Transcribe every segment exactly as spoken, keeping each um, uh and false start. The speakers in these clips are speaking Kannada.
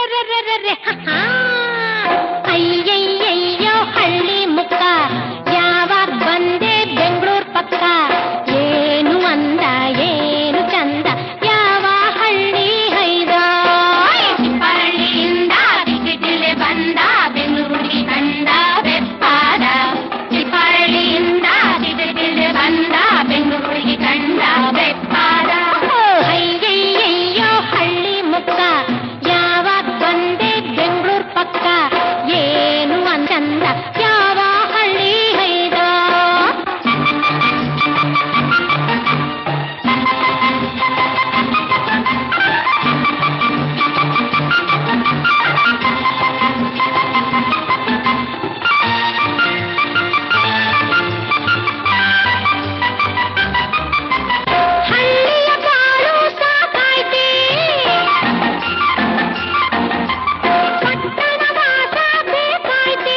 ಅಯ್ಯಯ್ಯಯ್ಯೋ ಹಳ್ಳಿ ಮುಕ್ಕ ಯಾವಾಗ ಬಂದೆ ಬೆಂಗಳೂರು ಪಕ್ಕ ಏನು ಅಂದ ಏನು ಚಂದ ಯಾವ ಹಳ್ಳಿ ಹೈದ ಚಿಪ್ಪಹಳ್ಳಿಯಿಂದ ಟಿಕೆಟಿಲೆ ಬಂದ ಬೆಂಗಳೂರಿಗೆ ಕಂಡ ಬೆಪ್ಪಾದ ಚಿಪ್ಪಹಳ್ಳಿಯಿಂದ ಟಿಕೆಟಿಲೆ ಬಂದ ಬೆಂಗಳೂರಿಗೆ ಕಂಡ ಬೆಪ್ಪಾದ ಅಯ್ಯಯ್ಯಯ್ಯೋ ಹಳ್ಳಿ ಮುಕ್ಕ ಯಾವಾಗ ಬಂದೆ ಬೆಂಗಳೂರು ಪಕ್ಕ ಏನು ಅಂದ ಯಾವ ಹಳ್ಳಿ ಹೈದ ಹಳ್ಳಿಯ ಬಾಳು ಸಾಕಾಯ್ತೆ ಪಟ್ಟಣ ವಾಸ ಬೇಕಾಯ್ತೆ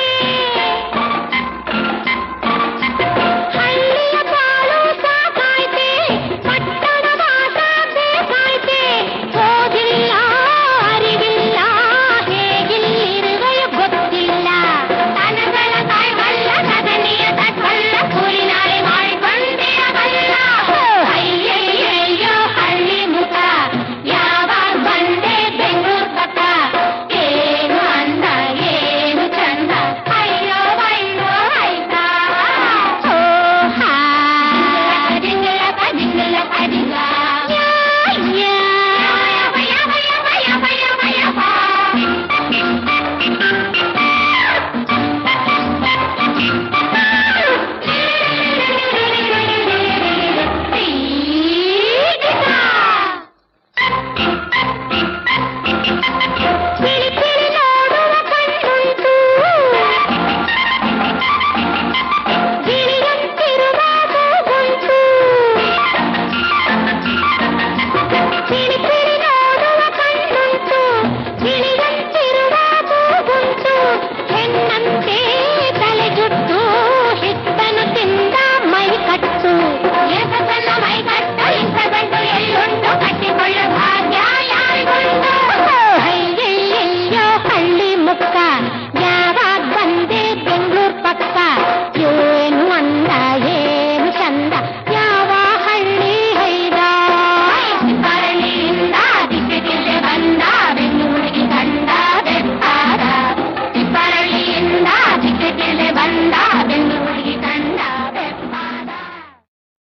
ಹಳ್ಳಿಯ ಬಾಳು ಸಾಕಾಯ್ತೆ ಪಟ್ಟಣ ವಾಸ ಬೇಕಾಯ್ತೆ ಓದಿಲ್ಲ ಅರಿವಿಲ್ಲ ಹೇಗಿಲ್ಲಿರುವೆಯ ಗೊತ್ತಿಲ್ಲ ತನಗಳ ಕಾಯ್ವಲ್ಲ ಸದನಿಯ ತಟ್ವಲ್ಲ ಕೂಲಿ ನಾಳೆ ಮಾಡಿಕೊಂಡಿರಬಲ್ಲ ಅಯ್ಯಯ್ಯಯ್ಯೋ ಹಳ್ಳಿ ಮುಖ ಯಾವಾಗ ಬಂದೆ ಬೆಂಗಳೂರು ಪಕ್ಕ ಏನು ಅಂದ ಏನು ಚಂದ ಅಯ್ಯೋ ಅಯ್ಯೋ ಆಯ್ತಾ ಓ ಹಾ ಜಿಂಗಲ ಜಿಂಗಲ ಜಿಂಗ ತಿಳಿ ತಿಳಿ ನೋಡುವ ಕಣ್ಣುಂಟು ಗಿಳಿಯಂತಿರುವ ಮೂಗುಂಟು ತಿಳಿ ತಿಳಿ